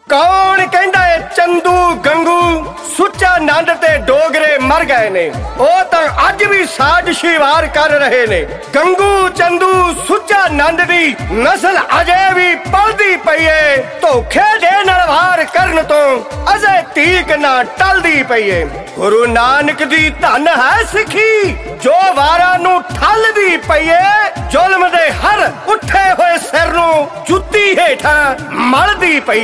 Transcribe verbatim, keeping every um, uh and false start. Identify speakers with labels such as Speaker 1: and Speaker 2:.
Speaker 1: ਕੌਣ ਕਹਿੰਦਾ ਏ ਚੰਦੂ ਗੰਗੂ ਸੁੱਚਾ ਨੰਦ ਤੇ ਡੋਗਰੇ ਮਰ ਗਏ ਨੇ? ਉਹ ਤਾਂ ਅੱਜ ਵੀ ਸਾਜ਼ਿਸ਼ੀ ਵਾਰ ਕਰ ਰਹੇ ਨੇ। ਗੰਗੂ ਚੰਦੂ ਸੁੱਚਾ ਨੰਦ ਦੀ ਨਸਲ ਅਜੇ ਵੀ ਪਲਦੀ ਪਈ ਏ। ਧੋਖੇ ਦੇ ਨਾਲ ਵਾਰ ਕਰਨ ਤੋਂ ਅਜੇ ਤੀਕ ਨਾ ਟਲਦੀ ਪਈ ਏ। ਗੁਰੂ ਨਾਨਕ ਦੀ ਧਨ ਹੈ ਸਿੱਖੀ ਜੋ ਵਾਰਾਂ ਨੂੰ ਠੱਲਦੀ ਪਈ ਏ। ਜ਼ੁਲਮ ਦੇ ਹਰ ਉੱਠੇ ਹੋਏ ਸਿਰ ਨੂੰ ਜੁੱਤੀ ਹੇਠਾਂ ਮਲਦੀ ਪਈ